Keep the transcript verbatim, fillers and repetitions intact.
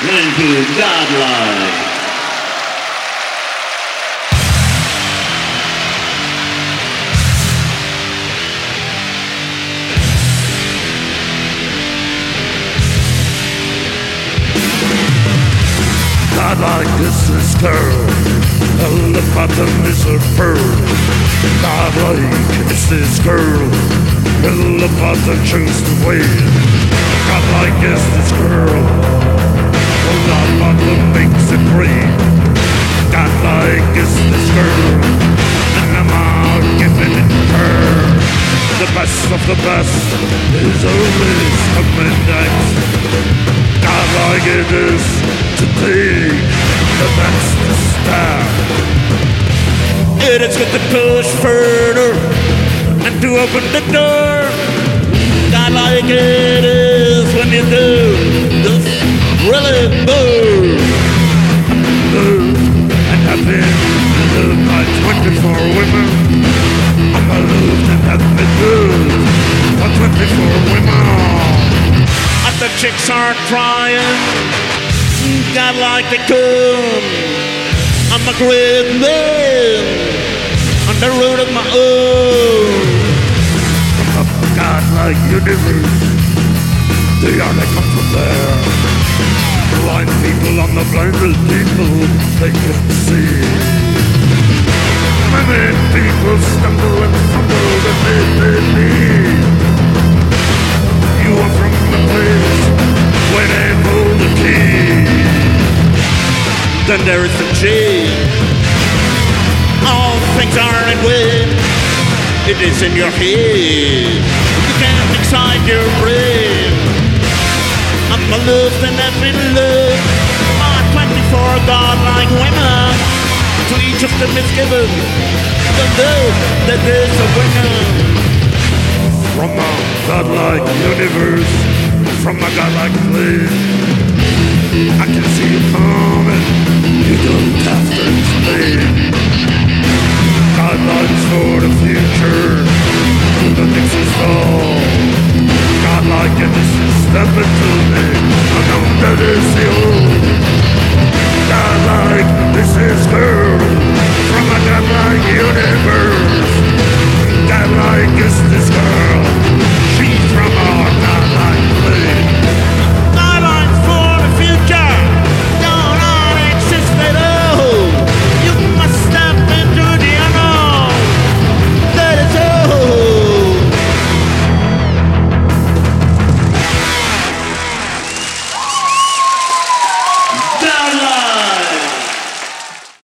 into Godlike. Godlike is this girl, a lip bottom is a pearl. Godlike is this girl, a lip bottom chose the way. Godlike is this girl, a lip bottom makes it green. Godlike is this girl, and I'm all giving it to her. The best of the best is always coming next. Godlike it is to take the best to stand. It is good to push further and to open the door. Godlike it is when you do this really move. Move and have been loved by twenty-four women. I'm a loved and have been loved by twenty-four women. And the chicks aren't crying, Godlike they come. I'm a great man on the road of my own. From a Godlike universe, the only come from there. Blind people on the blinded people, they can see. Many people stumble and fumble that they believe. You are from the place where they hold the key. Then there is the G. All things are in way. It is in your head. You can't decide your brain. I'm aloof and I've been loved by twenty-four godlike women. To each of them is given the love that is a winner. From a godlike universe, from a godlike place,